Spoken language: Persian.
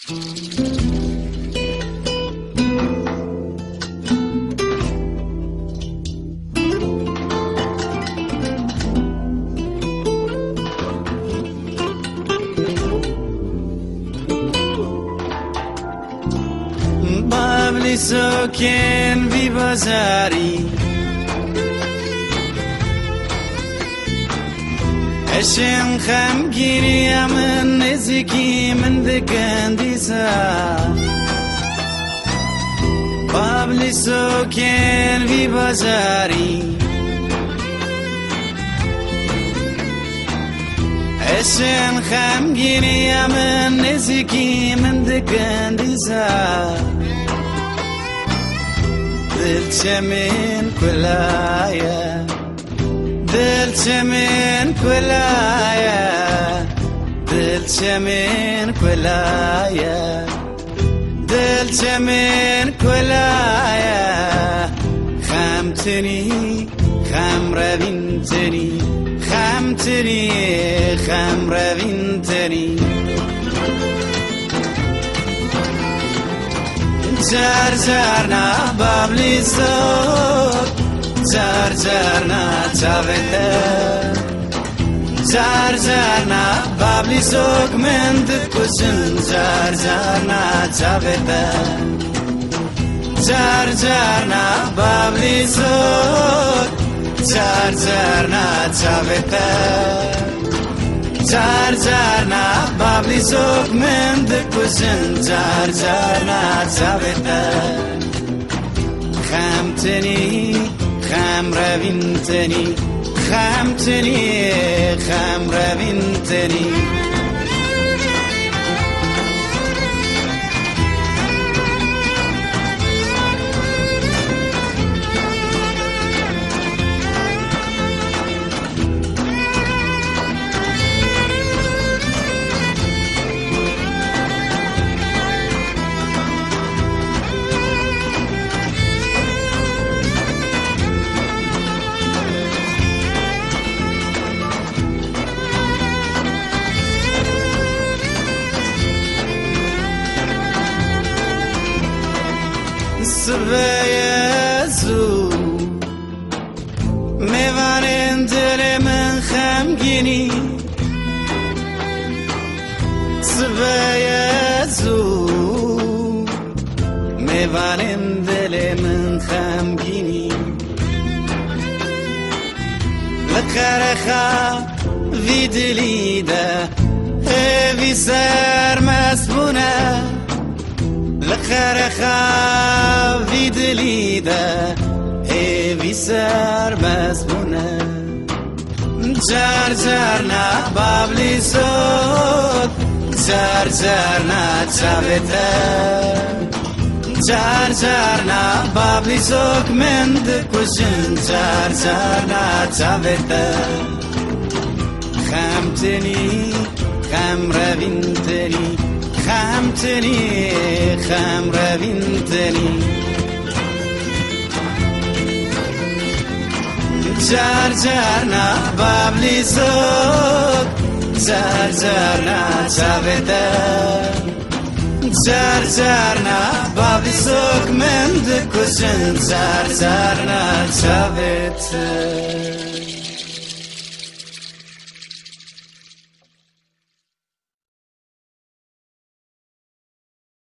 بابلی سوکن بی بازاری اشن خم گیری من نزیکی من دکندی سا بابلی سوکن بی بازاری اشن خم گیری من نزیکی من دکندی سا دلچه من کلایا دلچه من کلایا دلچه من کلایا دلچه من کلایا خمتنی خم روینتنی خمتنی خم روینتنی زر زر نا بابلی سوک زر زر نا چاوته زر زر نا بابلی سوک من دکوشن زر زر نا چاوته زر زر نا بابلی سوک زر زر نا چاوته زر زر نا بابلی سوک من دکوشن زر زر نا چاوته خمتنی خم روینتنی خمتنی خم روینتنی سبیزو میوانن دل من خمگینی سبیزو میوانن دل من خمگینی لقرخا وی دلیده وی سرمسبونه لخرخا وی دلیده وی سرمسبونه زر زر نا بابلی سوک زر زر نا چاوته زر زر نا بابلی سوک من دکوشن زر زر نا چاوته خمتنی خم روینتنی خمتنی خم روینتنی زر زر نا بابلی سوک زر زر نا چاوته زر زر نا بابلی سوک من دکوشن زر زر نا چاوته